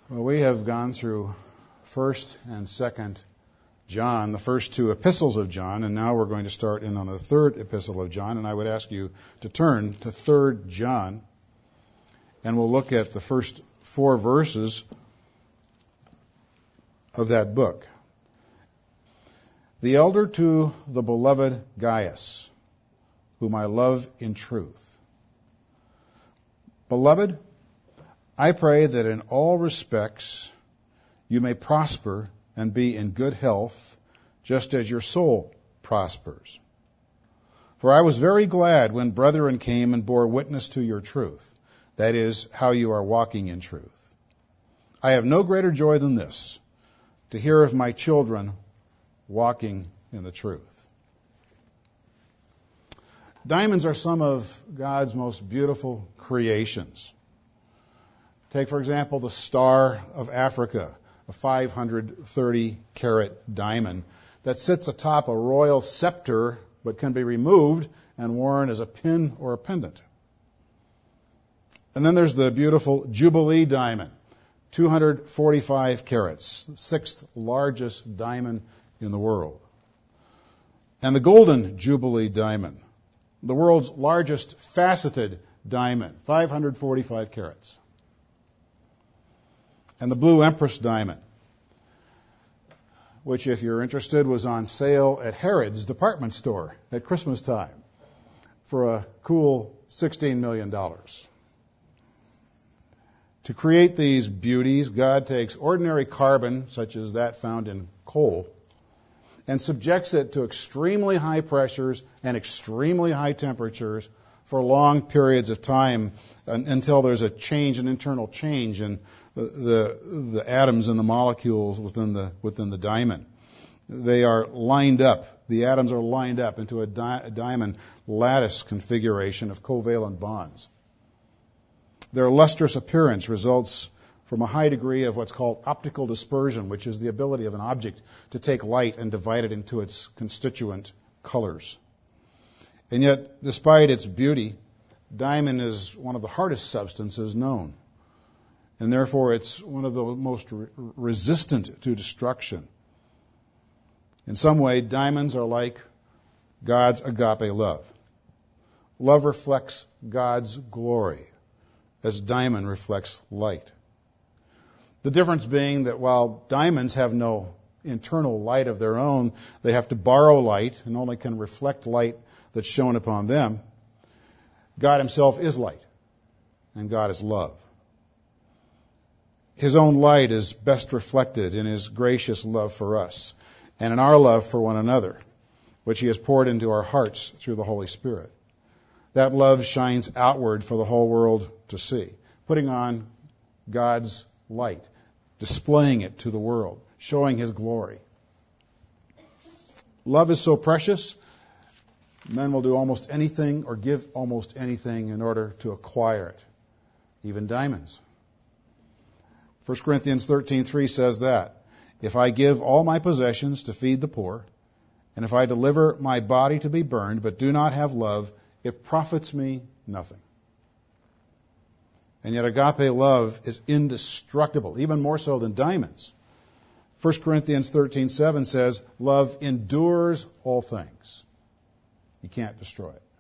Well, we have gone through 1st and 2nd John, the first two epistles of John, and now we're going to start in on the third epistle of John, and I would ask you to turn to 3rd John, and we'll look at the first 4 verses of that book. The elder to the beloved Gaius, whom I love in truth. Beloved, I pray that in all respects you may prosper and be in good health, just as your soul prospers. For I was very glad when brethren came and bore witness to your truth, that is, how you are walking in truth. I have no greater joy than this, to hear of my children walking in the truth. Diamonds are some of God's most beautiful creations. Take, for example, the Star of Africa, a 530-carat diamond that sits atop a royal scepter but can be removed and worn as a pin or a pendant. And then there's the beautiful Jubilee diamond, 245 carats, the 6th largest diamond in the world. And the Golden Jubilee diamond, the world's largest faceted diamond, 545 carats. And the Blue Empress diamond, which, if you're interested, was on sale at Harrods department store at Christmas time for a cool $16 million. To create these beauties, God takes ordinary carbon, such as that found in coal, and subjects it to extremely high pressures and extremely high temperatures for long periods of time until there's a change, an internal change in the atoms and the molecules within the diamond. They are lined up. The atoms are lined up into a diamond lattice configuration of covalent bonds. Their lustrous appearance results from a high degree of what's called optical dispersion, which is the ability of an object to take light and divide it into its constituent colors. And yet, despite its beauty, diamond is one of the hardest substances known. And therefore, it's one of the most resistant to destruction. In some way, diamonds are like God's agape love. Love reflects God's glory, as diamond reflects light. The difference being that while diamonds have no internal light of their own, they have to borrow light and only can reflect light that's shown upon them. God himself is light, and God is love. His own light is best reflected in his gracious love for us and in our love for one another, which he has poured into our hearts through the Holy Spirit. That love shines outward for the whole world to see, putting on God's light, displaying it to the world, showing his glory. Love is so precious, men will do almost anything or give almost anything in order to acquire it, even diamonds. 1 Corinthians 13:3 says that, if I give all my possessions to feed the poor, and if I deliver my body to be burned, but do not have love, it profits me nothing. And yet agape love is indestructible, even more so than diamonds. 1 Corinthians 13:7 says, love endures all things. You can't destroy it.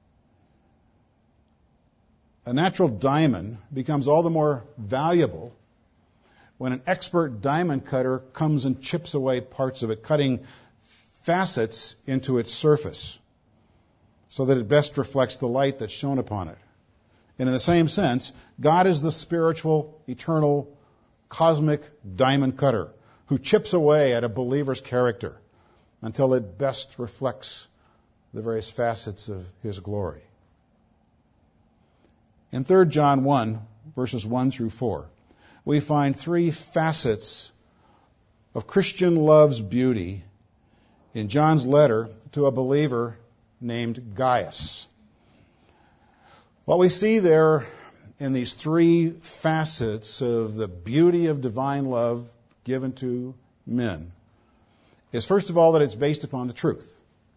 A natural diamond becomes all the more valuable when an expert diamond cutter comes and chips away parts of it, cutting facets into its surface so that it best reflects the light that's shown upon it. And in the same sense, God is the spiritual, eternal, cosmic diamond cutter who chips away at a believer's character until it best reflects the various facets of his glory. In 3 John 1, verses 1 through 4, we find 3 facets of Christian love's beauty in John's letter to a believer named Gaius. What we see there in these 3 facets of the beauty of divine love given to men is, first of all, that it's based upon the truth.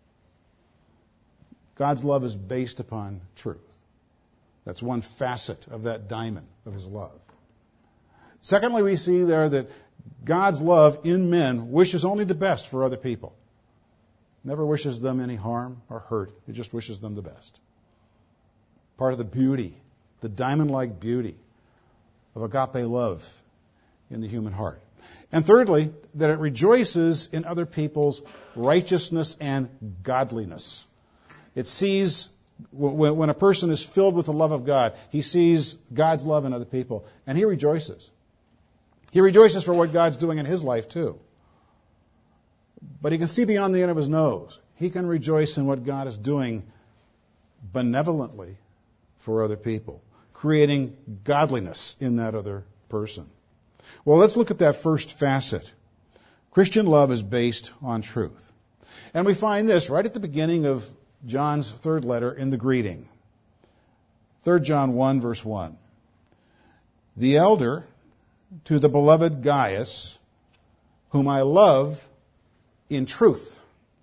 God's love is based upon truth. That's one facet of that diamond of his love. Secondly, we see there that God's love in men wishes only the best for other people. Never wishes them any harm or hurt. It just wishes them the best. Part of the beauty, the diamond-like beauty of agape love in the human heart. And thirdly, that it rejoices in other people's righteousness and godliness. It sees, when a person is filled with the love of God, he sees God's love in other people, and he rejoices. He rejoices for what God's doing in his life, too. But he can see beyond the end of his nose. He can rejoice in what God is doing benevolently for other people, creating godliness in that other person. Well, let's look at that first facet. Christian love is based on truth. And we find this right at the beginning of John's third letter in the greeting. 3 John 1, verse 1. The elder to the beloved Gaius, whom I love in truth.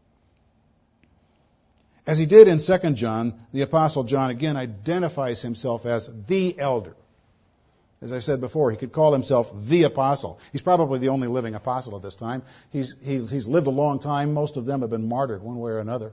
As he did in 2 John, the Apostle John again identifies himself as the elder. As I said before, he could call himself the apostle. He's probably the only living apostle at this time. He's lived a long time. Most of them have been martyred one way or another.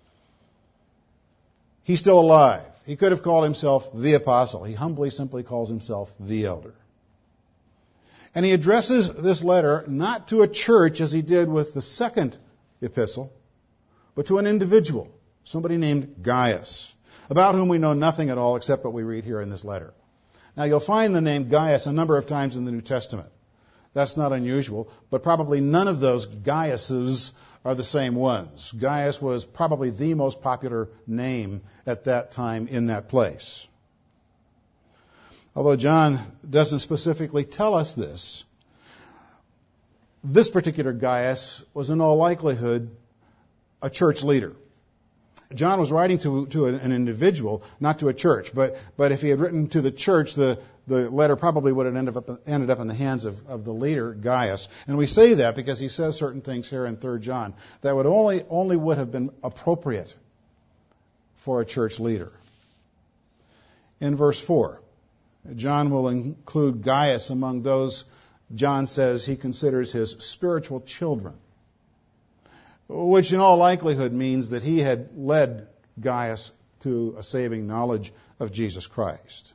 He's still alive. He could have called himself the apostle. He humbly simply calls himself the elder. And he addresses this letter not to a church as he did with the second epistle, but to an individual, somebody named Gaius, about whom we know nothing at all except what we read here in this letter. Now, you'll find the name Gaius a number of times in the New Testament. That's not unusual, but probably none of those Gaiuses are the same ones. Gaius was probably the most popular name at that time in that place. Although John doesn't specifically tell us this particular Gaius was in all likelihood a church leader. John was writing to an individual, not to a church. But if he had written to the church, the letter probably would have ended up in the hands of the leader, Gaius. And we say that because he says certain things here in 3 John that would only would have been appropriate for a church leader. In verse 4, John will include Gaius among those John says he considers his spiritual children, which in all likelihood means that he had led Gaius to a saving knowledge of Jesus Christ.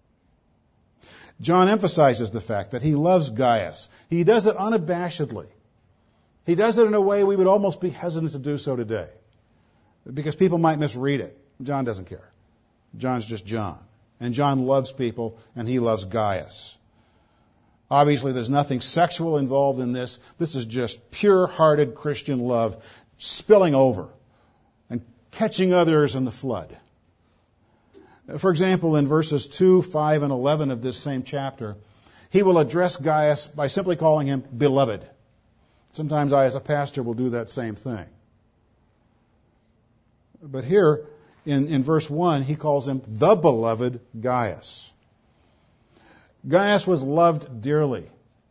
John emphasizes the fact that he loves Gaius. He does it unabashedly. He does it in a way we would almost be hesitant to do so today, because people might misread it. John doesn't care. John's just John. And John loves people, and he loves Gaius. Obviously, there's nothing sexual involved in this. This is just pure-hearted Christian love spilling over and catching others in the flood. For example, in verses 2, 5, and 11 of this same chapter, he will address Gaius by simply calling him beloved. Sometimes I, as a pastor, will do that same thing. But here, in verse 1, he calls him the beloved Gaius. Gaius was loved dearly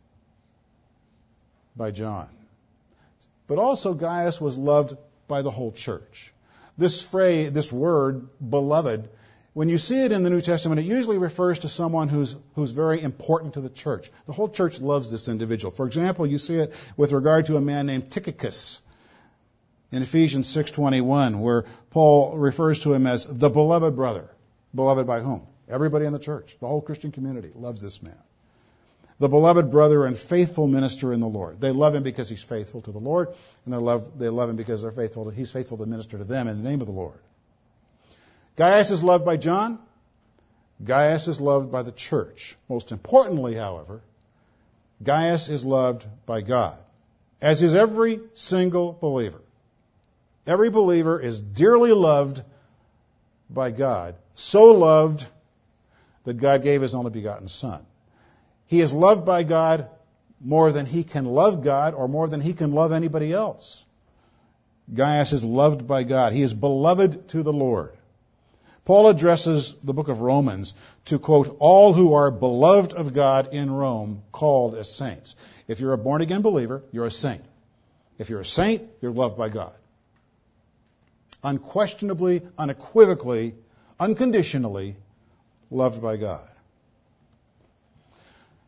by John. But also Gaius was loved by the whole church. This phrase, this word, beloved, when you see it in the New Testament, it usually refers to someone who's very important to the church. The whole church loves this individual. For example, you see it with regard to a man named Tychicus in Ephesians 6:21, where Paul refers to him as the beloved brother. Beloved by whom? Everybody in the church, the whole Christian community loves this man. The beloved brother and faithful minister in the Lord. They love him because he's faithful to the Lord, and they love him because he's faithful to minister to them in the name of the Lord. Gaius is loved by John. Gaius is loved by the church. Most importantly, however, Gaius is loved by God, as is every single believer. Every believer is dearly loved by God, so loved that God gave his only begotten Son. He is loved by God more than he can love God or more than he can love anybody else. Gaius is loved by God. He is beloved to the Lord. Paul addresses the book of Romans to quote, all who are beloved of God in Rome, called as saints. If you're a born-again believer, you're a saint. If you're a saint, you're loved by God. Unquestionably, unequivocally, unconditionally loved by God.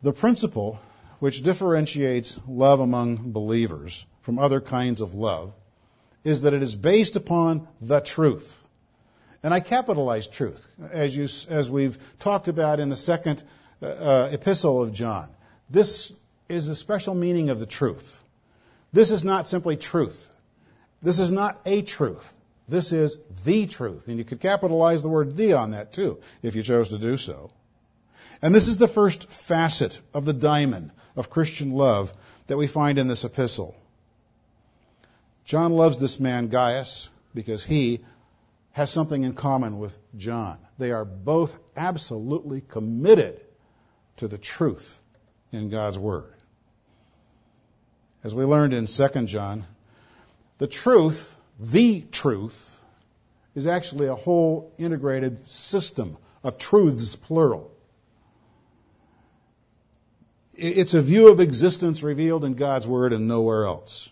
The principle which differentiates love among believers from other kinds of love is that it is based upon the truth. And I capitalize truth, as we've talked about in the second epistle of John. This is a special meaning of the truth. This is not simply truth. This is not a truth. This is the truth. And you could capitalize the word "the" on that too, if you chose to do so. And this is the first facet of the diamond of Christian love that we find in this epistle. John loves this man, Gaius, because he has something in common with John. They are both absolutely committed to the truth in God's Word. As we learned in 2 John, the truth, is actually a whole integrated system of truths, plural. It's a view of existence revealed in God's Word and nowhere else.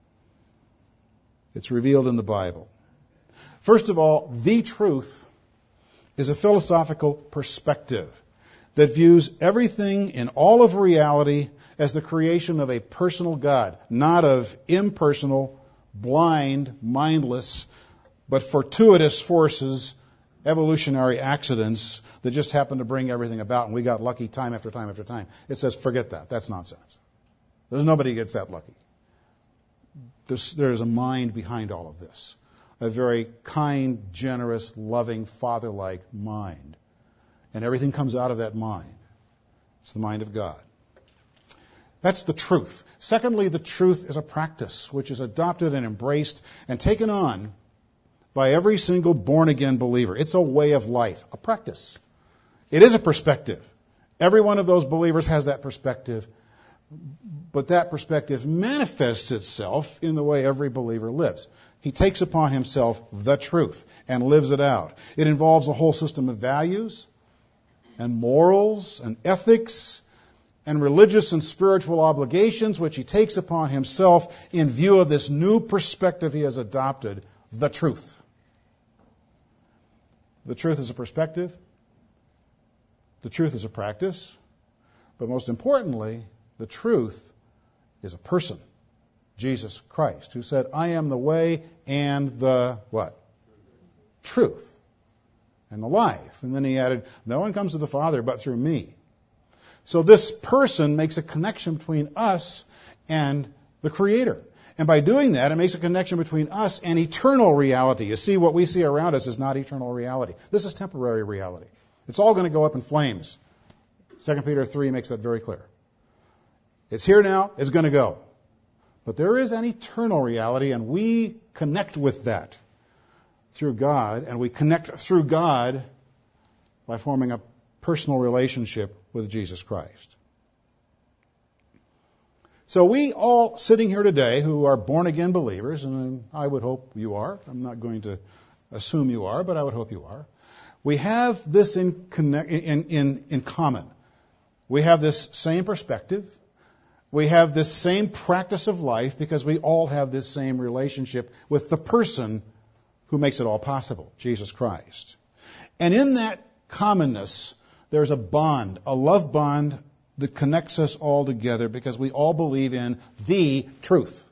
It's revealed in the Bible. First of all, the truth is a philosophical perspective that views everything in all of reality as the creation of a personal God, not of impersonal, blind, mindless, but fortuitous forces, evolutionary accidents that just happen to bring everything about, and we got lucky time after time after time. It says, forget that. That's nonsense. There's nobody gets that lucky. There's a mind behind all of this. A very kind, generous, loving, father-like mind. And everything comes out of that mind. It's the mind of God. That's the truth. Secondly, the truth is a practice which is adopted and embraced and taken on by every single born-again believer. It's a way of life, a practice. It is a perspective. Every one of those believers has that perspective, but that perspective manifests itself in the way every believer lives. He takes upon himself the truth and lives it out. It involves a whole system of values and morals and ethics and religious and spiritual obligations, which he takes upon himself in view of this new perspective he has adopted, the truth. The truth is a perspective. The truth is a practice. But most importantly, the truth is a person, Jesus Christ, who said, I am the way and the what? Truth. And the life. And then he added, no one comes to the Father but through me. So this person makes a connection between us and the Creator. And by doing that, it makes a connection between us and eternal reality. You see, what we see around us is not eternal reality. This is temporary reality. It's all going to go up in flames. 2 Peter 3 makes that very clear. It's here now, it's going to go. But there is an eternal reality, and we connect with that through God, and we connect through God by forming a personal relationship with Jesus Christ. So we all sitting here today who are born-again believers, and I would hope you are. I'm not going to assume you are, but I would hope you are. We have this in common. We have this same perspective. We have this same practice of life because we all have this same relationship with the person who makes it all possible, Jesus Christ. And in that commonness, there's a bond, a love bond that connects us all together because we all believe in the truth.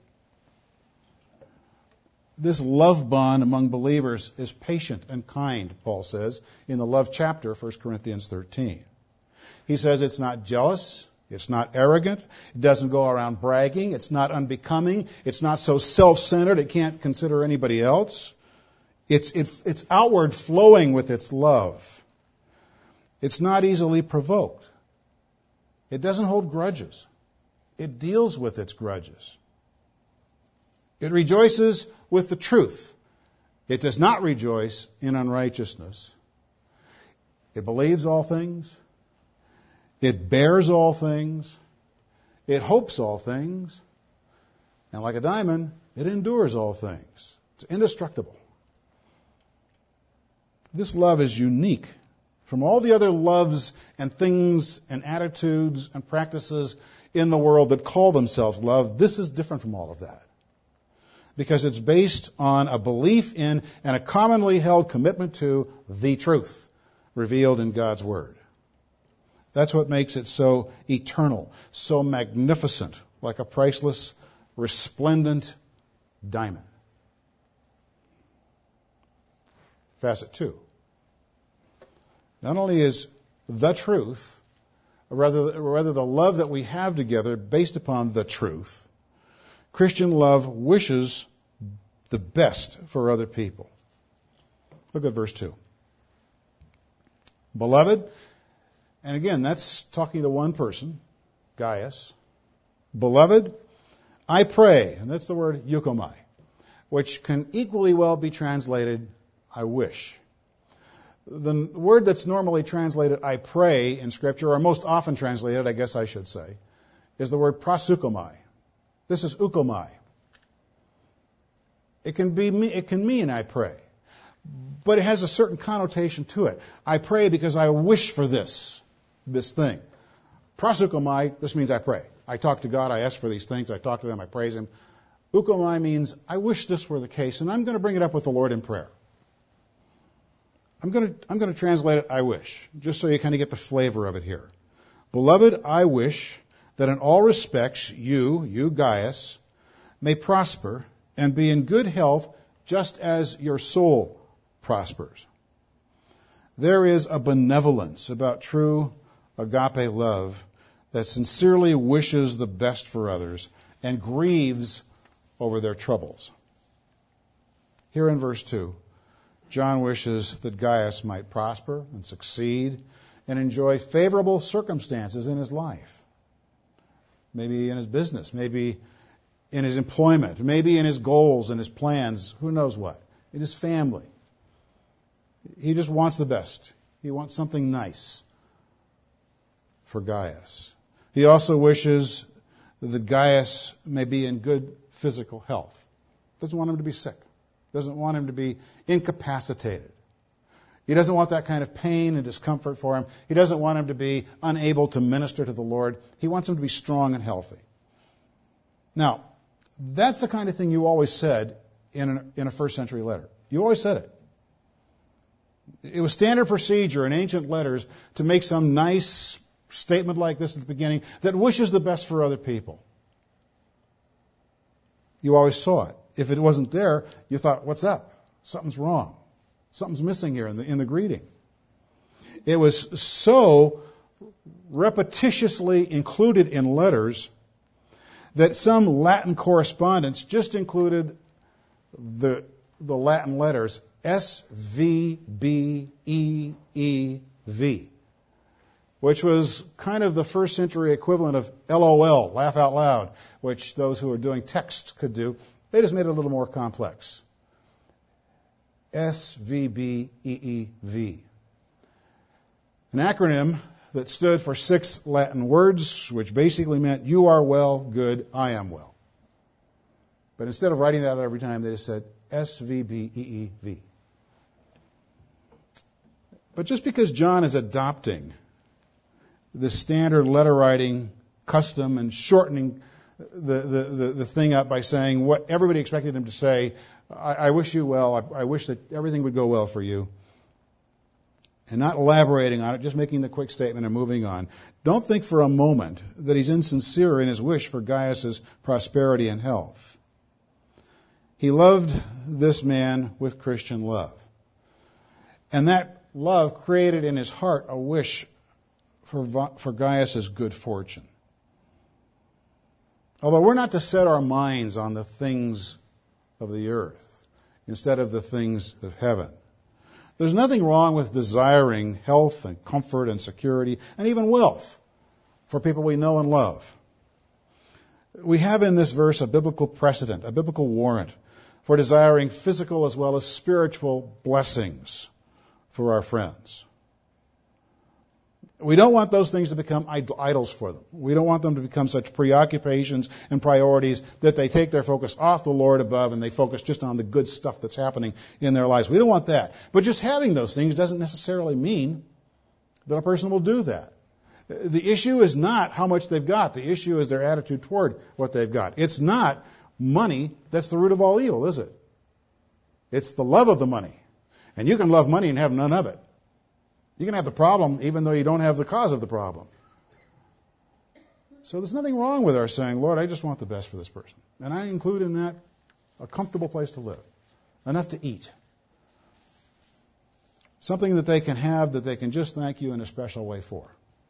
This love bond among believers is patient and kind, Paul says, in the love chapter, 1 Corinthians 13. He says it's not jealous, it's not arrogant, it doesn't go around bragging, it's not unbecoming, it's not so self-centered it can't consider anybody else. It's outward flowing with its love. It's not easily provoked. It doesn't hold grudges. It deals with its grudges. It rejoices with the truth. It does not rejoice in unrighteousness. It believes all things. It bears all things. It hopes all things. And like a diamond, it endures all things. It's indestructible. This love is unique from all the other loves and things and attitudes and practices in the world that call themselves love. This is different from all of that. Because it's based on a belief in and a commonly held commitment to the truth revealed in God's Word. That's what makes it so eternal, so magnificent, like a priceless, resplendent diamond. Facet 2. Not only is the truth, or rather the love that we have together based upon the truth, Christian love wishes the best for other people. Look at verse 2. Beloved, and again, that's talking to one person, Gaius. Beloved, I pray, and that's the word eukomai, which can equally well be translated, I wish. The word that's normally translated, I pray, in Scripture, or most often translated, I guess I should say, is the word prosukomai. This is ukomai. It can mean I pray, but it has a certain connotation to it. I pray because I wish for this thing. Prosukomai just means I pray. I talk to God, I ask for these things, I talk to Him, I praise Him. Ukomai means I wish this were the case, and I'm going to bring it up with the Lord in prayer. I'm going to translate it, I wish, just so you kind of get the flavor of it here. Beloved, I wish that in all respects you, Gaius, may prosper and be in good health just as your soul prospers. There is a benevolence about true agape love that sincerely wishes the best for others and grieves over their troubles. Here in verse 2, John wishes that Gaius might prosper and succeed and enjoy favorable circumstances in his life. Maybe in his business, maybe in his employment, maybe in his goals and his plans, who knows what, in his family. He just wants the best. He wants something nice for Gaius. He also wishes that Gaius may be in good physical health. Doesn't want him to be sick. Doesn't want him to be incapacitated. He doesn't want that kind of pain and discomfort for him. He doesn't want him to be unable to minister to the Lord. He wants him to be strong and healthy. Now, that's the kind of thing you always said in a first century letter. You always said it. It was standard procedure in ancient letters to make some nice statement like this at the beginning that wishes the best for other people. You always saw it. If it wasn't there, you thought, what's up? Something's wrong. Something's missing here in the greeting. It was so repetitiously included in letters that some Latin correspondents just included the Latin letters SVBEEV, which was kind of the first century equivalent of LOL, laugh out loud, which those who are doing texts could do. They just made it a little more complex. SVBEEV. An acronym that stood for 6 Latin words, which basically meant you are well, good, I am well. But instead of writing that out every time, they just said SVBEEV. But just because John is adopting the standard letter writing custom and shortening the thing up by saying what everybody expected him to say, I wish you well, I wish that everything would go well for you, and not elaborating on it, just making the quick statement and moving on. Don't think for a moment that he's insincere in his wish for Gaius' prosperity and health. He loved this man with Christian love. And that love created in his heart a wish for Gaius' good fortune. Although we're not to set our minds on the things of the earth instead of the things of heaven. There's nothing wrong with desiring health and comfort and security and even wealth for people we know and love. We have in this verse a biblical precedent, a biblical warrant for desiring physical as well as spiritual blessings for our friends. We don't want those things to become idols for them. We don't want them to become such preoccupations and priorities that they take their focus off the Lord above and they focus just on the good stuff that's happening in their lives. We don't want that. But just having those things doesn't necessarily mean that a person will do that. The issue is not how much they've got. The issue is their attitude toward what they've got. It's not money that's the root of all evil, is it? It's the love of the money. And you can love money and have none of it. You can have the problem even though you don't have the cause of the problem. So there's nothing wrong with our saying, Lord, I just want the best for this person. And I include in that a comfortable place to live, enough to eat, something that they can have that they can just thank you in a special way for.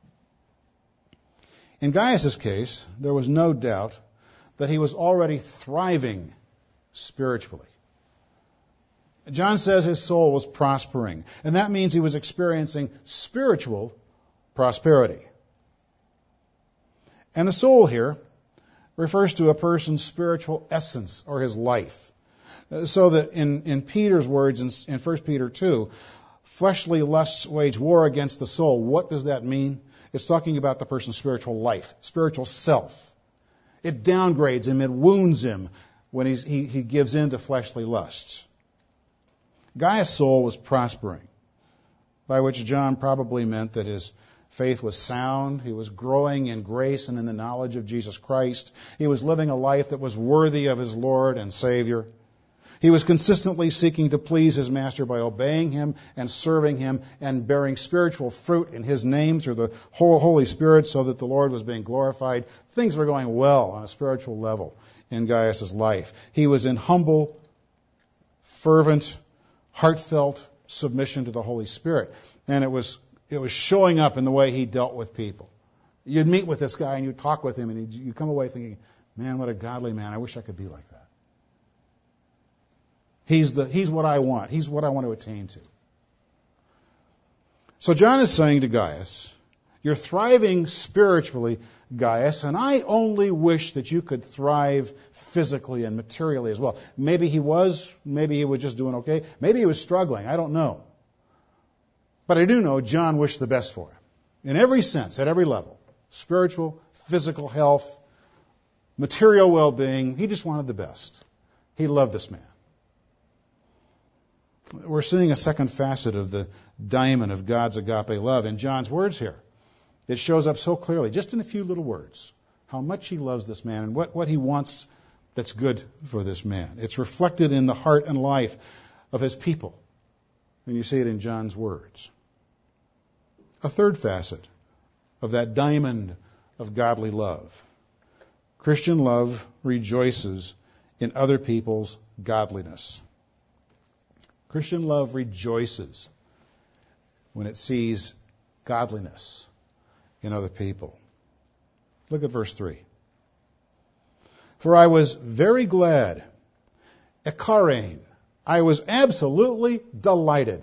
In Gaius' case, there was no doubt that he was already thriving spiritually. John says his soul was prospering, and that means he was experiencing spiritual prosperity. And the soul here refers to a person's spiritual essence or his life. So that in Peter's words in 1 Peter 2, fleshly lusts wage war against the soul. What does that mean? It's talking about the person's spiritual life, spiritual self. It downgrades him, it wounds him when he gives in to fleshly lusts. Gaius' soul was prospering, by which John probably meant that his faith was sound, he was growing in grace and in the knowledge of Jesus Christ, he was living a life that was worthy of his Lord and Savior. He was consistently seeking to please his master by obeying him and serving him and bearing spiritual fruit in his name through the whole Holy Spirit so that the Lord was being glorified. Things were going well on a spiritual level in Gaius' life. He was in humble, fervent, heartfelt submission to the Holy Spirit. And it was showing up in the way he dealt with people. You'd meet with this guy and you'd talk with him and you'd come away thinking, man, what a godly man. I wish I could be like that. He's what I want. He's what I want to attain to. So John is saying to Gaius, you're thriving spiritually, Gaius, and I only wish that you could thrive physically and materially as well. Maybe he was just doing okay. Maybe he was struggling. I don't know. But I do know John wished the best for him. In every sense, at every level. Spiritual, physical health, material well-being. He just wanted the best. He loved this man. We're seeing a second facet of the diamond of God's agape love in John's words here. It shows up so clearly, just in a few little words, how much he loves this man and what he wants that's good for this man. It's reflected in the heart and life of his people. And you see it in John's words. A third facet of that diamond of godly love. Christian love rejoices in other people's godliness. Christian love rejoices when it sees godliness in other people. Look at verse 3. For I was very glad, ekarein, I was absolutely delighted.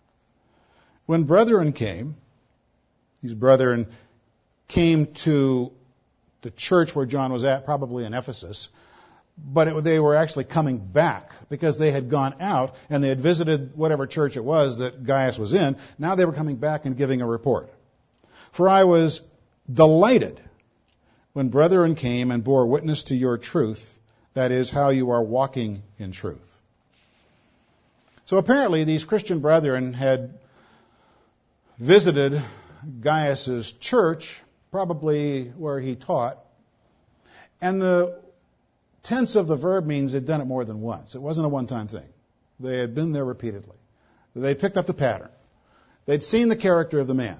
When brethren came, these brethren came to the church where John was at, probably in Ephesus, but they were actually coming back because they had gone out and they had visited whatever church it was that Gaius was in. Now they were coming back and giving a report. For I was delighted when brethren came and bore witness to your truth, that is, how you are walking in truth. So apparently these Christian brethren had visited Gaius' church, probably where he taught, and the tense of the verb means they'd done it more than once. It wasn't a one-time thing. They had been there repeatedly. They picked up the pattern. They'd seen the character of the man.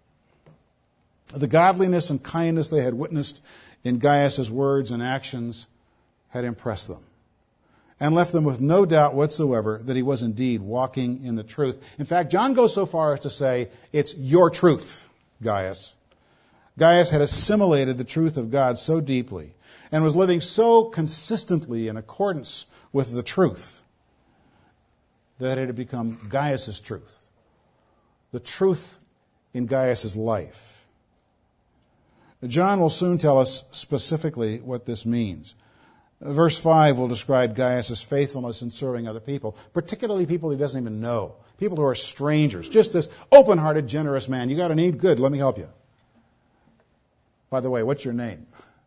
The godliness and kindness they had witnessed in Gaius' words and actions had impressed them and left them with no doubt whatsoever that he was indeed walking in the truth. In fact, John goes so far as to say, it's your truth, Gaius. Gaius had assimilated the truth of God so deeply and was living so consistently in accordance with the truth that it had become Gaius' truth, the truth in Gaius' life. John will soon tell us specifically what this means. Verse 5 will describe Gaius' faithfulness in serving other people, particularly people he doesn't even know, people who are strangers. Just this open-hearted, generous man. You got a need? Good, let me help you. By the way, what's your name?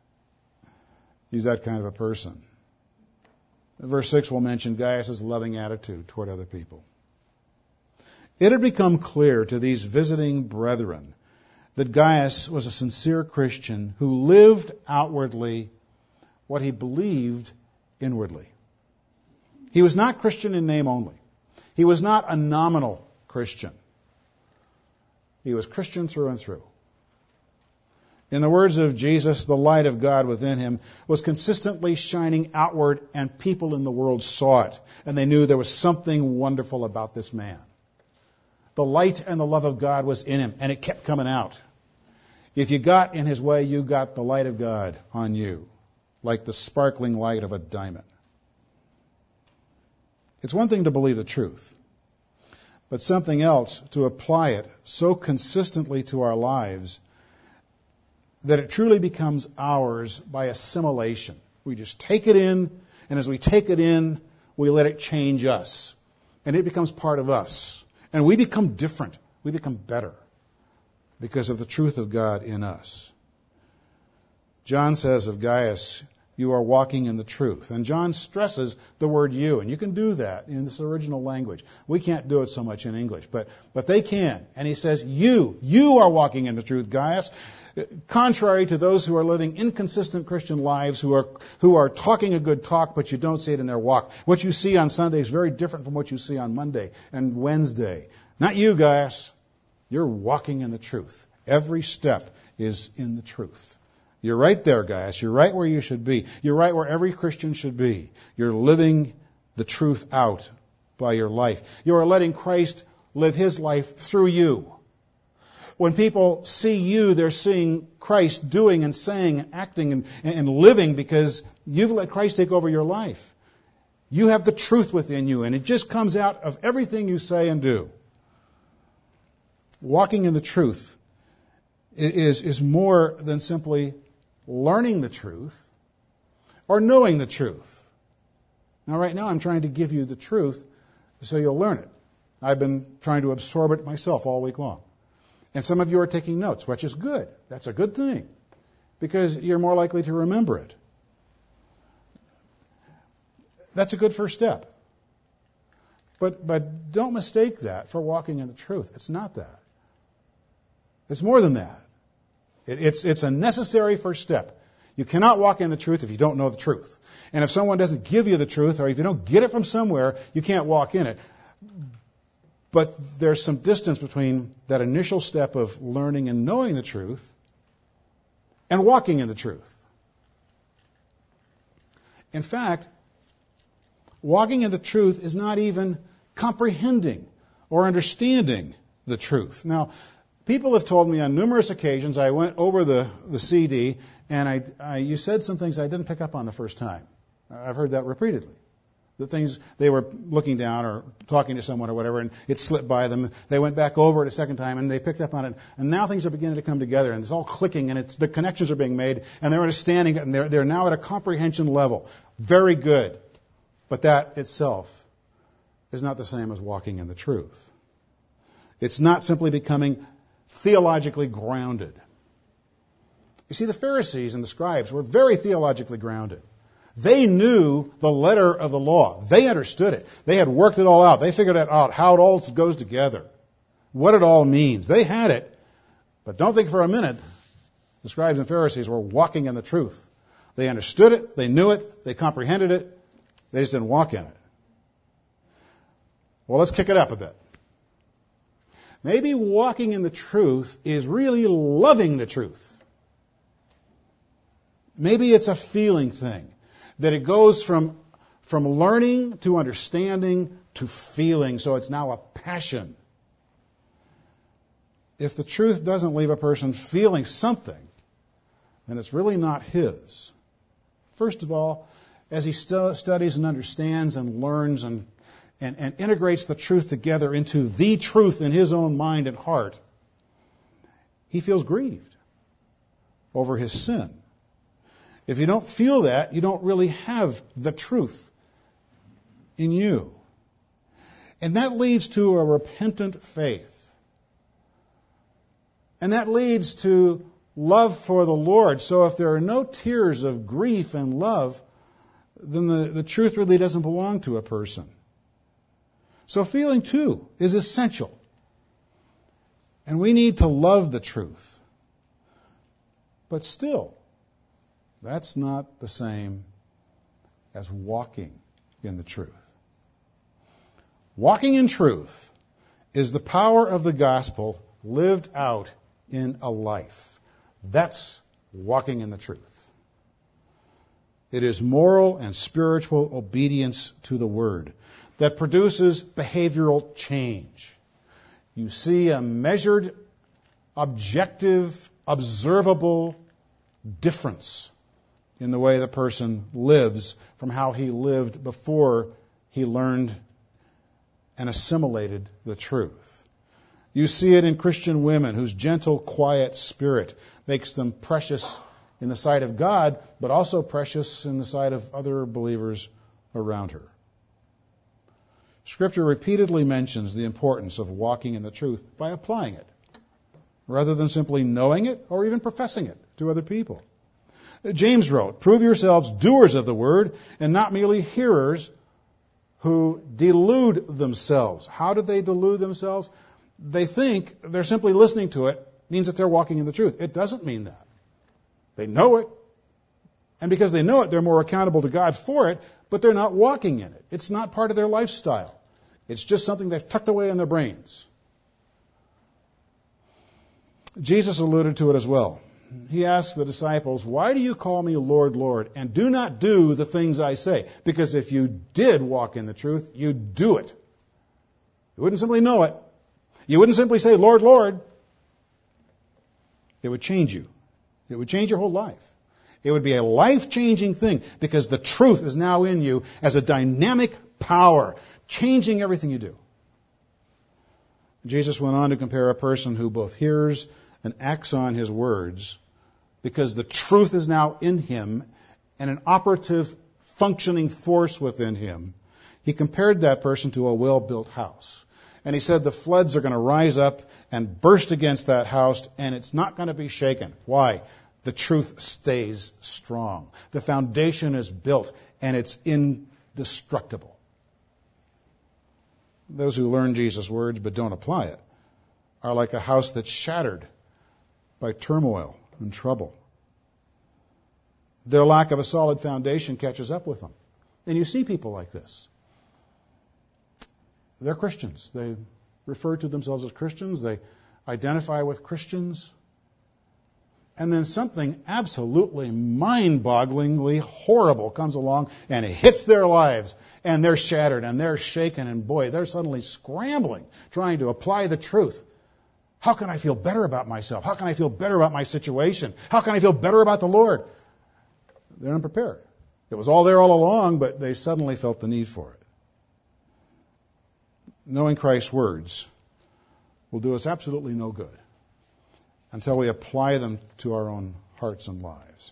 He's that kind of a person. Verse 6 will mention Gaius' loving attitude toward other people. It had become clear to these visiting brethren that Gaius was a sincere Christian who lived outwardly what he believed inwardly. He was not Christian in name only. He was not a nominal Christian. He was Christian through and through. In the words of Jesus, the light of God within him was consistently shining outward, and people in the world saw it, and they knew there was something wonderful about this man. The light and the love of God was in him, and it kept coming out. If you got in his way, you got the light of God on you, like the sparkling light of a diamond. It's one thing to believe the truth, but something else to apply it so consistently to our lives that it truly becomes ours by assimilation. We just take it in, and as we take it in, we let it change us. And it becomes part of us. And we become different. We become better because of the truth of God in us. John says of Gaius, you are walking in the truth. And John stresses the word you, and you can do that in this original language. We can't do it so much in English, but they can. And he says, you are walking in the truth, Gaius. Contrary to those who are living inconsistent Christian lives, who are talking a good talk, but you don't see it in their walk. What you see on Sunday is very different from what you see on Monday and Wednesday. Not you, Gaius. You're walking in the truth. Every step is in the truth. You're right there, Gaius. You're right where you should be. You're right where every Christian should be. You're living the truth out by your life. You are letting Christ live his life through you. When people see you, they're seeing Christ doing and saying and acting and living because you've let Christ take over your life. You have the truth within you, and it just comes out of everything you say and do. Walking in the truth is more than simply learning the truth or knowing the truth. Now, right now, I'm trying to give you the truth so you'll learn it. I've been trying to absorb it myself all week long. And some of you are taking notes, which is good. That's a good thing, because you're more likely to remember it. That's a good first step. But don't mistake that for walking in the truth. It's not that. It's more than that. It's a necessary first step. You cannot walk in the truth if you don't know the truth. And if someone doesn't give you the truth, or if you don't get it from somewhere, you can't walk in it. But there's some distance between that initial step of learning and knowing the truth and walking in the truth. In fact, walking in the truth is not even comprehending or understanding the truth. Now, people have told me on numerous occasions, I went over the CD, and you said some things I didn't pick up on the first time. I've heard that repeatedly. The things they were looking down or talking to someone or whatever, and it slipped by them. They went back over it a second time, and they picked up on it. And now things are beginning to come together, and it's all clicking, and the connections are being made, and they're understanding it, and they're now at a comprehension level. Very good. But that itself is not the same as walking in the truth. It's not simply becoming theologically grounded. You see, the Pharisees and the scribes were very theologically grounded. They knew the letter of the law. They understood it. They had worked it all out. They figured out how it all goes together, what it all means. They had it. But don't think for a minute the scribes and Pharisees were walking in the truth. They understood it. They knew it. They comprehended it. They just didn't walk in it. Well, let's kick it up a bit. Maybe walking in the truth is really loving the truth. Maybe it's a feeling thing. That it goes from learning to understanding to feeling, so it's now a passion. If the truth doesn't leave a person feeling something, then it's really not his. First of all, as he studies and understands and learns and integrates the truth together into the truth in his own mind and heart, he feels grieved over his sin. If you don't feel that, you don't really have the truth in you. And that leads to a repentant faith. And that leads to love for the Lord. So if there are no tears of grief and love, then the truth really doesn't belong to a person. So feeling, too, is essential. And we need to love the truth. But still, that's not the same as walking in the truth. Walking in truth is the power of the gospel lived out in a life. That's walking in the truth. It is moral and spiritual obedience to the Word that produces behavioral change. You see a measured, objective, observable difference in the way the person lives from how he lived before he learned and assimilated the truth. You see it in Christian women whose gentle, quiet spirit makes them precious in the sight of God, but also precious in the sight of other believers around her. Scripture repeatedly mentions the importance of walking in the truth by applying it, rather than simply knowing it or even professing it to other people. James wrote, "Prove yourselves doers of the word and not merely hearers who delude themselves." How do they delude themselves? They think they're simply listening to it means that they're walking in the truth. It doesn't mean that. They know it, and because they know it, they're more accountable to God for it, but they're not walking in it. It's not part of their lifestyle. It's just something they've tucked away in their brains. Jesus alluded to it as well. He asked the disciples, "Why do you call me Lord, Lord, and do not do the things I say?" Because if you did walk in the truth, you'd do it. You wouldn't simply know it. You wouldn't simply say, "Lord, Lord." It would change you. It would change your whole life. It would be a life-changing thing because the truth is now in you as a dynamic power, changing everything you do. Jesus went on to compare a person who both hears and acts on his words because the truth is now in him and an operative, functioning force within him. He compared that person to a well-built house. And he said the floods are going to rise up and burst against that house, and it's not going to be shaken. Why? The truth stays strong. The foundation is built, and it's indestructible. Those who learn Jesus' words but don't apply it are like a house that's shattered by turmoil and trouble. Their lack of a solid foundation catches up with them. And you see people like this. They're Christians. They refer to themselves as Christians. They identify with Christians. And then something absolutely mind-bogglingly horrible comes along and it hits their lives. And they're shattered and they're shaken. And boy, they're suddenly scrambling, trying to apply the truth. How can I feel better about myself? How can I feel better about my situation? How can I feel better about the Lord? They're unprepared. It was all there all along, but they suddenly felt the need for it. Knowing Christ's words will do us absolutely no good until we apply them to our own hearts and lives.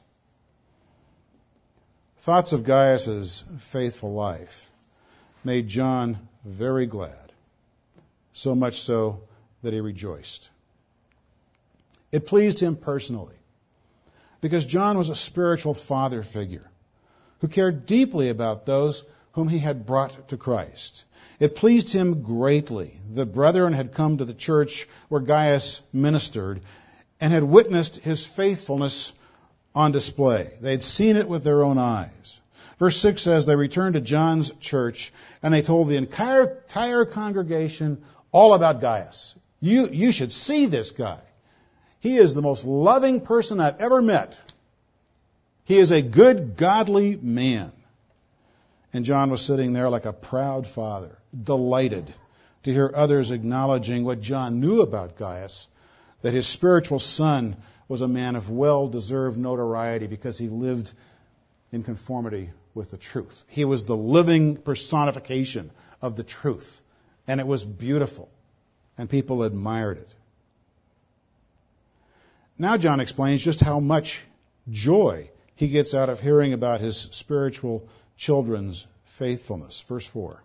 Thoughts of Gaius' faithful life made John very glad, so much so that he rejoiced. It pleased him personally because John was a spiritual father figure who cared deeply about those whom he had brought to Christ. It pleased him greatly. The brethren had come to the church where Gaius ministered and had witnessed his faithfulness on display. They had seen it with their own eyes. Verse 6 says, they returned to John's church and they told the entire congregation all about Gaius. You should see this guy. He is the most loving person I've ever met. He is a good, godly man. And John was sitting there like a proud father, delighted to hear others acknowledging what John knew about Gaius, that his spiritual son was a man of well-deserved notoriety because he lived in conformity with the truth. He was the living personification of the truth, and it was beautiful, and people admired it. Now John explains just how much joy he gets out of hearing about his spiritual children's faithfulness. Verse 4.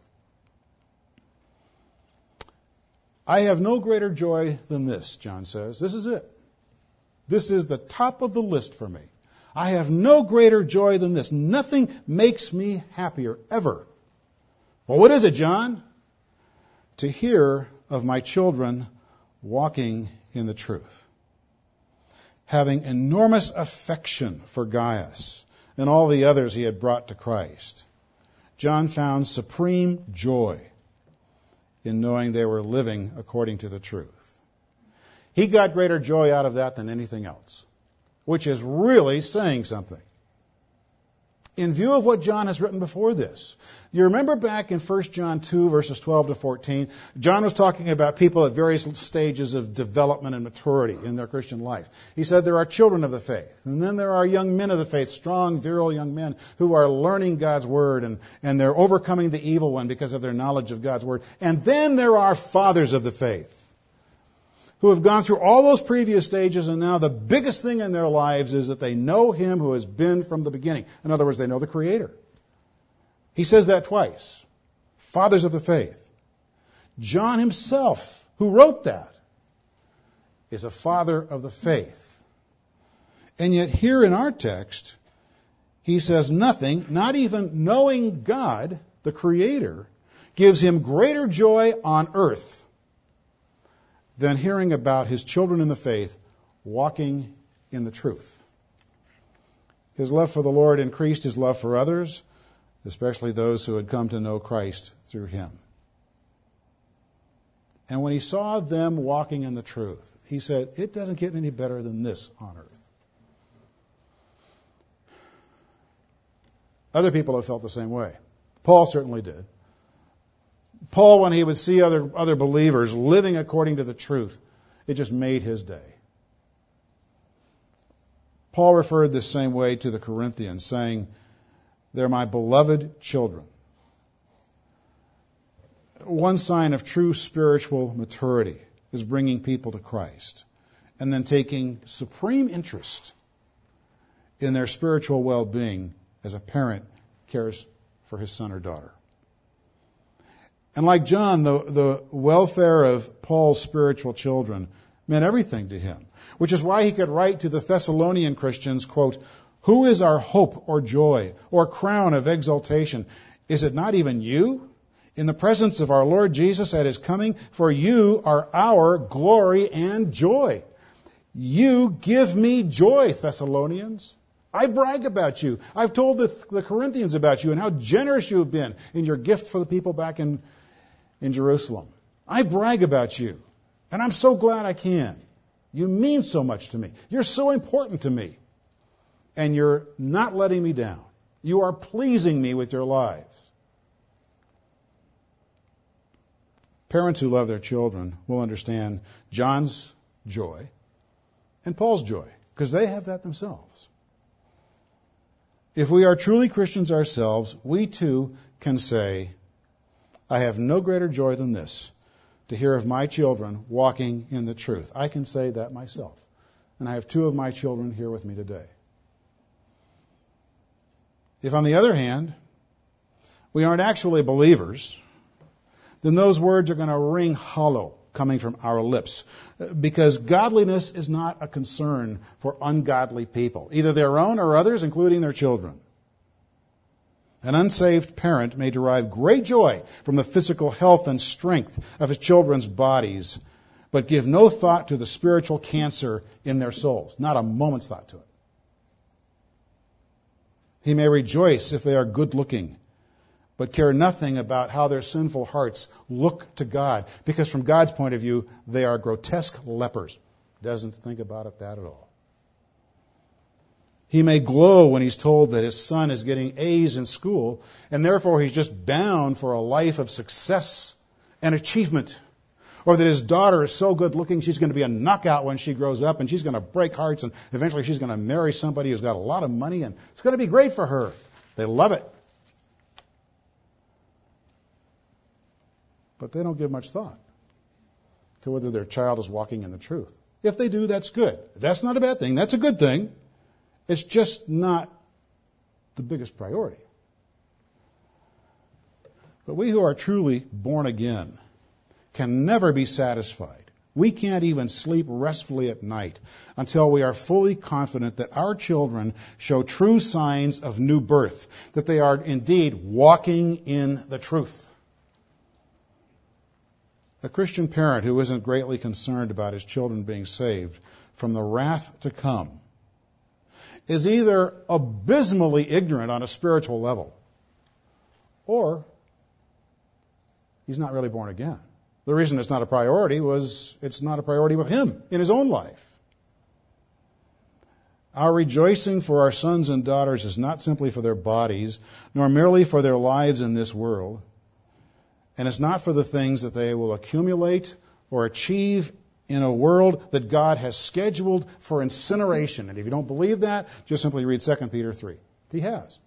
I have no greater joy than this, John says. This is it. This is the top of the list for me. I have no greater joy than this. Nothing makes me happier ever. Well, what is it, John? To hear of my children walking in the truth. Having enormous affection for Gaius and all the others he had brought to Christ, John found supreme joy in knowing they were living according to the truth. He got greater joy out of that than anything else, which is really saying something. In view of what John has written before this, you remember back in 1 John 2, verses 12 to 14, John was talking about people at various stages of development and maturity in their Christian life. He said there are children of the faith, and then there are young men of the faith, strong, virile young men who are learning God's Word, and they're overcoming the evil one because of their knowledge of God's Word. And then there are fathers of the faith, who have gone through all those previous stages, and now the biggest thing in their lives is that they know Him who has been from the beginning. In other words, they know the Creator. He says that twice. Fathers of the faith. John himself, who wrote that, is a father of the faith. And yet here in our text, he says nothing, not even knowing God, the Creator, gives him greater joy on earth than hearing about his children in the faith walking in the truth. His love for the Lord increased his love for others, especially those who had come to know Christ through him. And when he saw them walking in the truth, he said, it doesn't get any better than this on earth. Other people have felt the same way. Paul certainly did. Paul, when he would see other believers living according to the truth, it just made his day. Paul referred this same way to the Corinthians, saying, they're my beloved children. One sign of true spiritual maturity is bringing people to Christ and then taking supreme interest in their spiritual well-being as a parent cares for his son or daughter. And like John, the welfare of Paul's spiritual children meant everything to him, which is why he could write to the Thessalonian Christians, quote, who is our hope or joy or crown of exaltation? Is it not even you? In the presence of our Lord Jesus at his coming, for you are our glory and joy. You give me joy, Thessalonians. I brag about you. I've told the Corinthians about you and how generous you have been in your gift for the people back in Jerusalem. I brag about you, and I'm so glad I can. You mean so much to me. You're so important to me, and you're not letting me down. You are pleasing me with your lives. Parents who love their children will understand John's joy and Paul's joy, because they have that themselves. If we are truly Christians ourselves, we too can say, I have no greater joy than this, to hear of my children walking in the truth. I can say that myself. And I have two of my children here with me today. If, on the other hand, we aren't actually believers, then those words are going to ring hollow coming from our lips, because godliness is not a concern for ungodly people, either their own or others, including their children. An unsaved parent may derive great joy from the physical health and strength of his children's bodies, but give no thought to the spiritual cancer in their souls, not a moment's thought to it. He may rejoice if they are good-looking, but care nothing about how their sinful hearts look to God, because from God's point of view, they are grotesque lepers. Doesn't think about that at all. He may glow when he's told that his son is getting A's in school, and therefore he's just bound for a life of success and achievement. Or that his daughter is so good looking, she's going to be a knockout when she grows up, and she's going to break hearts, and eventually she's going to marry somebody who's got a lot of money, and it's going to be great for her. They love it. But they don't give much thought to whether their child is walking in the truth. If they do, that's good. That's not a bad thing. That's a good thing. It's just not the biggest priority. But we who are truly born again can never be satisfied. We can't even sleep restfully at night until we are fully confident that our children show true signs of new birth, that they are indeed walking in the truth. A Christian parent who isn't greatly concerned about his children being saved from the wrath to come is either abysmally ignorant on a spiritual level, or he's not really born again. The reason it's not a priority was it's not a priority with him in his own life. Our rejoicing for our sons and daughters is not simply for their bodies, nor merely for their lives in this world. And it's not for the things that they will accumulate or achieve in a world that God has scheduled for incineration. And if you don't believe that, just simply read 2 Peter 3. He has.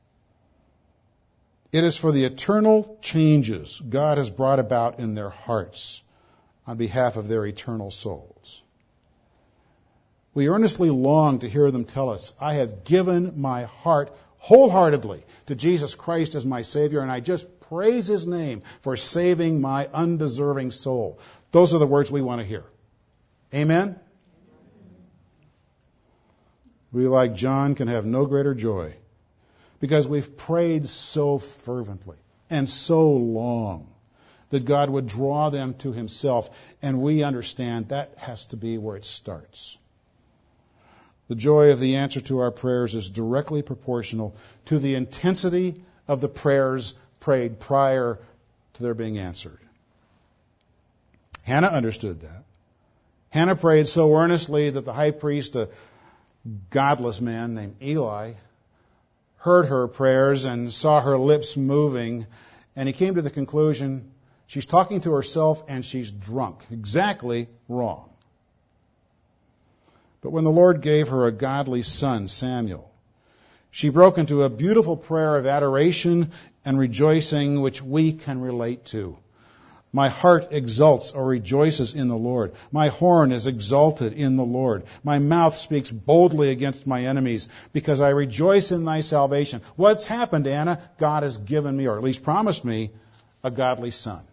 It is for the eternal changes God has brought about in their hearts on behalf of their eternal souls. We earnestly long to hear them tell us, I have given my heart wholeheartedly to Jesus Christ as my Savior, and I just praise His name for saving my undeserving soul. Those are the words we want to hear. Amen? We, like John, can have no greater joy because we've prayed so fervently and so long that God would draw them to Himself, and we understand that has to be where it starts. The joy of the answer to our prayers is directly proportional to the intensity of the prayers prayed prior to their being answered. Hannah understood that. Hannah prayed so earnestly that the high priest, a godless man named Eli, heard her prayers and saw her lips moving, and he came to the conclusion she's talking to herself and she's drunk. Exactly wrong. But when the Lord gave her a godly son, Samuel, she broke into a beautiful prayer of adoration and rejoicing which we can relate to. My heart exults or rejoices in the Lord. My horn is exalted in the Lord. My mouth speaks boldly against my enemies because I rejoice in thy salvation. What's happened, Anna? God has given me, or at least promised me, a godly son.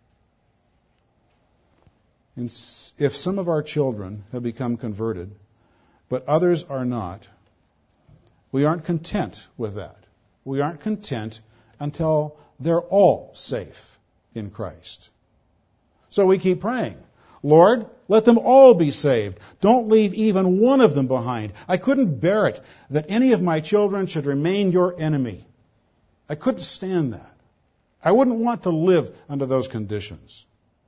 And if some of our children have become converted, but others are not, we aren't content with that. We aren't content until they're all safe in Christ. So we keep praying, Lord, let them all be saved. Don't leave even one of them behind. I couldn't bear it that any of my children should remain your enemy. I couldn't stand that. I wouldn't want to live under those conditions.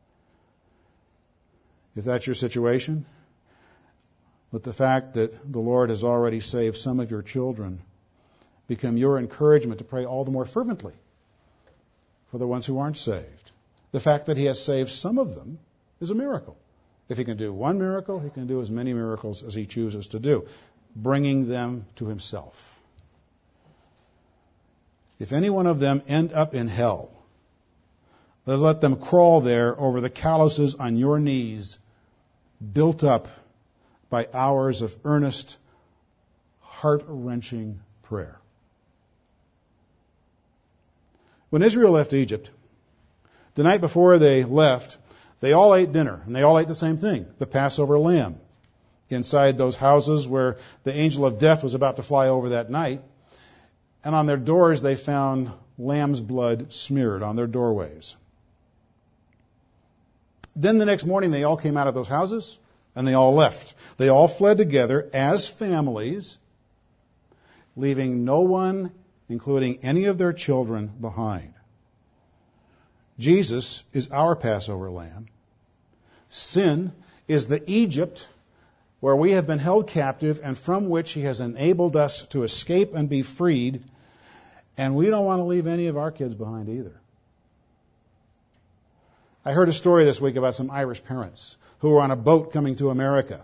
If that's your situation, let the fact that the Lord has already saved some of your children become your encouragement to pray all the more fervently for the ones who aren't saved. The fact that He has saved some of them is a miracle. If He can do one miracle, He can do as many miracles as He chooses to do, bringing them to Himself. If any one of them end up in hell, let them crawl there over the calluses on your knees, built up by hours of earnest, heart-wrenching prayer. When Israel left Egypt, the night before they left, they all ate dinner, and they all ate the same thing, the Passover lamb, inside those houses where the angel of death was about to fly over that night. And on their doors they found lamb's blood smeared on their doorways. Then the next morning they all came out of those houses and they all left. They all fled together as families, leaving no one, including any of their children, behind. Jesus is our Passover lamb. Sin is the Egypt where we have been held captive and from which He has enabled us to escape and be freed. And we don't want to leave any of our kids behind either. I heard a story this week about some Irish parents who were on a boat coming to America.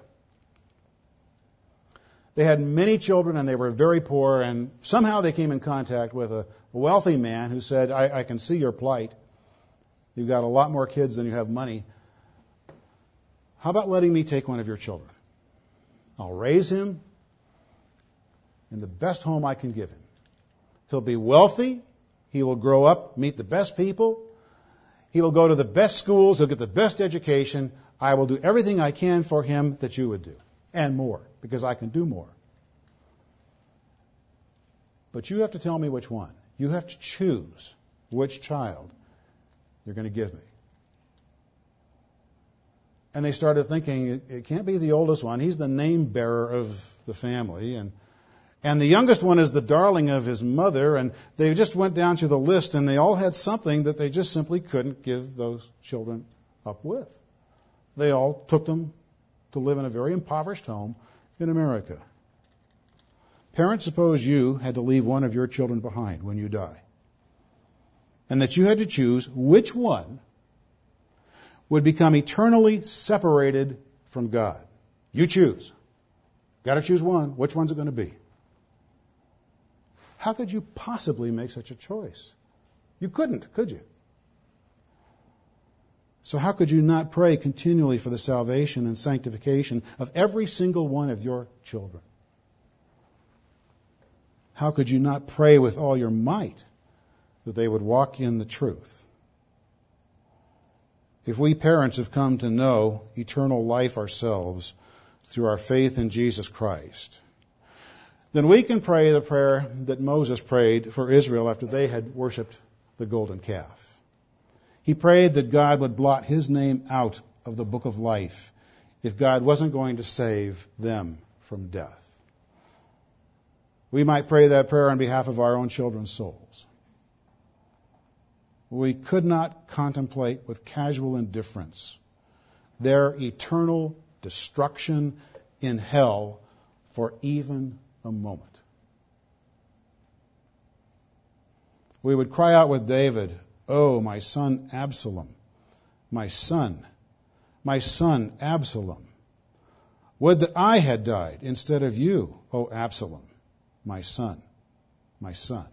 They had many children and they were very poor, and somehow they came in contact with a wealthy man who said, I can see your plight. You've got a lot more kids than you have money. How about letting me take one of your children? I'll raise him in the best home I can give him. He'll be wealthy. He will grow up, meet the best people. He will go to the best schools. He'll get the best education. I will do everything I can for him that you would do, and more, because I can do more. But you have to tell me which one. You have to choose which child you're going to give me. And they started thinking, it can't be the oldest one. He's the name bearer of the family. And the youngest one is the darling of his mother. And they just went down through the list, and they all had something that they just simply couldn't give those children up with. They all took them to live in a very impoverished home in America. Parents, suppose you had to leave one of your children behind when you die, and that you had to choose which one would become eternally separated from God. You choose. Got to choose one. Which one's it going to be? How could you possibly make such a choice? You couldn't, could you? So how could you not pray continually for the salvation and sanctification of every single one of your children? How could you not pray with all your might that they would walk in the truth? If we parents have come to know eternal life ourselves through our faith in Jesus Christ, then we can pray the prayer that Moses prayed for Israel after they had worshipped the golden calf. He prayed that God would blot his name out of the book of life if God wasn't going to save them from death. We might pray that prayer on behalf of our own children's souls. We could not contemplate with casual indifference their eternal destruction in hell for even a moment. We would cry out with David, "Oh, my son Absalom, my son Absalom. Would that I had died instead of you, O Absalom, my son, my son."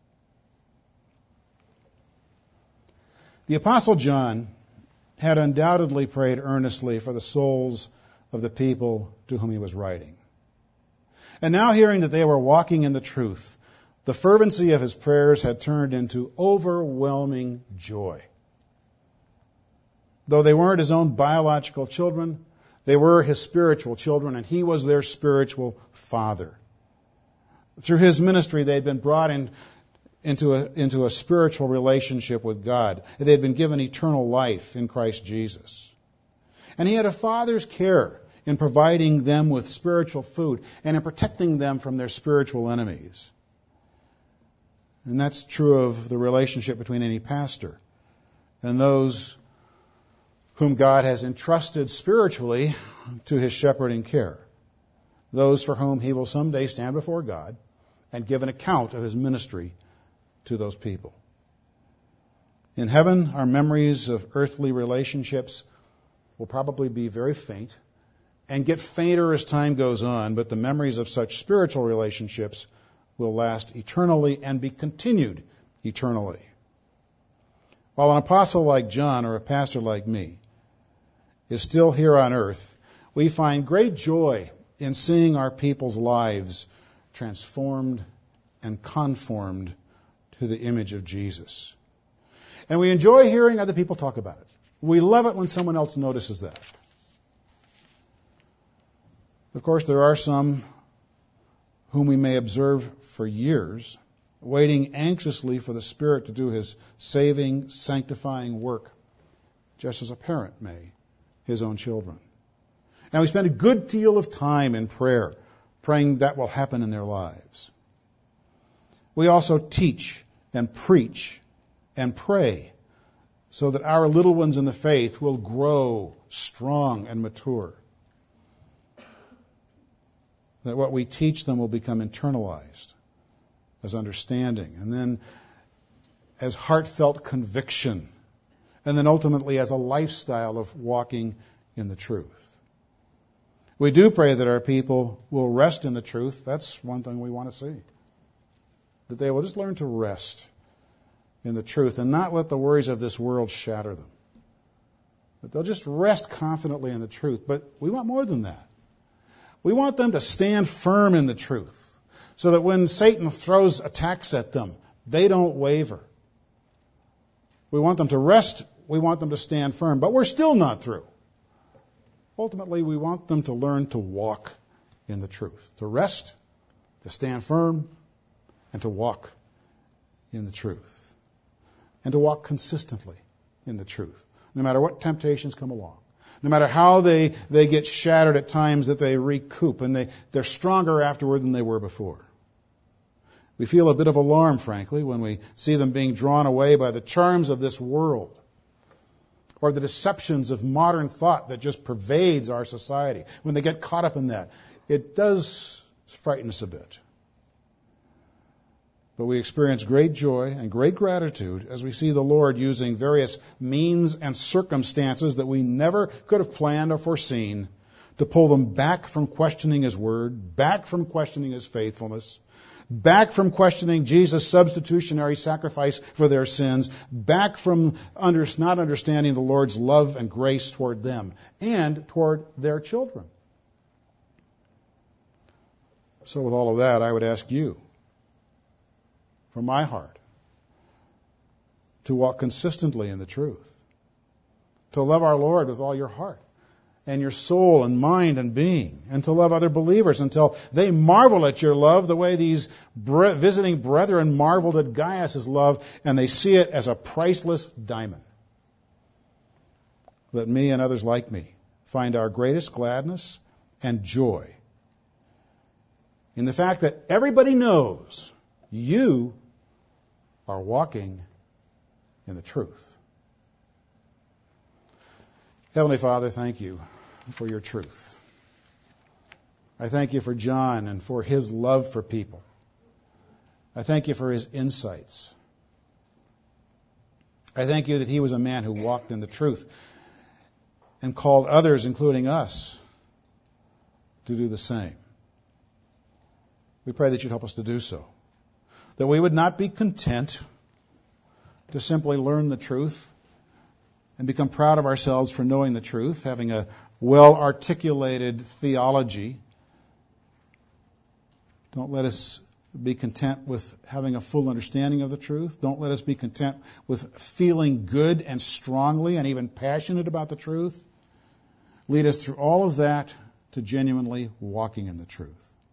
The Apostle John had undoubtedly prayed earnestly for the souls of the people to whom he was writing. And now, hearing that they were walking in the truth, the fervency of his prayers had turned into overwhelming joy. Though they weren't his own biological children, they were his spiritual children, and he was their spiritual father. Through his ministry, they had been brought into a spiritual relationship with God. They had been given eternal life in Christ Jesus. And he had a father's care in providing them with spiritual food and in protecting them from their spiritual enemies. And that's true of the relationship between any pastor and those whom God has entrusted spiritually to his shepherding care. Those for whom he will someday stand before God and give an account of his ministry to those people. In heaven, our memories of earthly relationships will probably be very faint and get fainter as time goes on, but the memories of such spiritual relationships will last eternally and be continued eternally. While an apostle like John or a pastor like me is still here on earth, we find great joy in seeing our people's lives transformed and conformed to the image of Jesus. And we enjoy hearing other people talk about it. We love it when someone else notices that. Of course, there are some whom we may observe for years, waiting anxiously for the Spirit to do his saving, sanctifying work, just as a parent may his own children. And we spend a good deal of time in prayer, praying that will happen in their lives. We also teach and preach and pray so that our little ones in the faith will grow strong and mature. That what we teach them will become internalized as understanding, and then as heartfelt conviction, and then ultimately as a lifestyle of walking in the truth. We do pray that our people will rest in the truth. That's one thing we want to see. That they will just learn to rest in the truth and not let the worries of this world shatter them. That they'll just rest confidently in the truth. But we want more than that. We want them to stand firm in the truth so that when Satan throws attacks at them, they don't waver. We want them to rest. We want them to stand firm. But we're still not through. Ultimately, we want them to learn to walk in the truth. To rest, to stand firm, and to walk in the truth. And to walk consistently in the truth, no matter what temptations come along. No matter how they get shattered at times, that they recoup, and they're stronger afterward than they were before. We feel a bit of alarm, frankly, when we see them being drawn away by the charms of this world, or the deceptions of modern thought that just pervades our society, when they get caught up in that, it does frighten us a bit. But we experience great joy and great gratitude as we see the Lord using various means and circumstances that we never could have planned or foreseen to pull them back from questioning His Word, back from questioning His faithfulness, back from questioning Jesus' substitutionary sacrifice for their sins, back from not understanding the Lord's love and grace toward them and toward their children. So with all of that, I would ask you, from my heart, to walk consistently in the truth, to love our Lord with all your heart and your soul and mind and being, and to love other believers until they marvel at your love the way these visiting brethren marveled at Gaius' love, and they see it as a priceless diamond. Let me and others like me find our greatest gladness and joy in the fact that everybody knows you are walking in the truth. Heavenly Father, thank you for your truth. I thank you for John and for his love for people. I thank you for his insights. I thank you that he was a man who walked in the truth and called others, including us, to do the same. We pray that you'd help us to do so, that we would not be content to simply learn the truth and become proud of ourselves for knowing the truth, having a well-articulated theology. Don't let us be content with having a full understanding of the truth. Don't let us be content with feeling good and strongly and even passionate about the truth. Lead us through all of that to genuinely walking in the truth.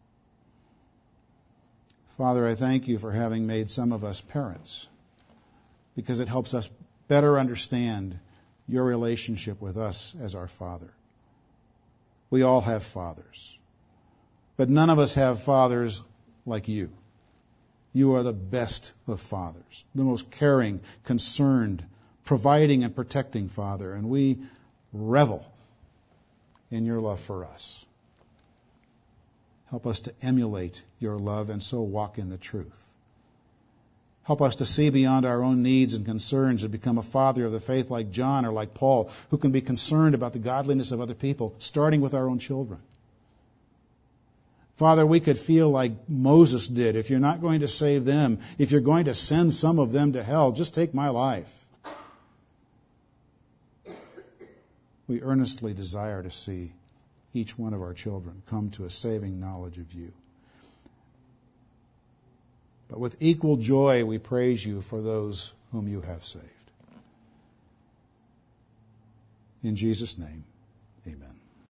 Father, I thank you for having made some of us parents, because it helps us better understand your relationship with us as our Father. We all have fathers, but none of us have fathers like you. You are the best of fathers, the most caring, concerned, providing and protecting Father, and we revel in your love for us. Help us to emulate your love and so walk in the truth. Help us to see beyond our own needs and concerns and become a father of the faith like John or like Paul, who can be concerned about the godliness of other people, starting with our own children. Father, we could feel like Moses did. If you're not going to save them, if you're going to send some of them to hell, just take my life. We earnestly desire to see each one of our children come to a saving knowledge of you. But with equal joy, we praise you for those whom you have saved. In Jesus' name, amen.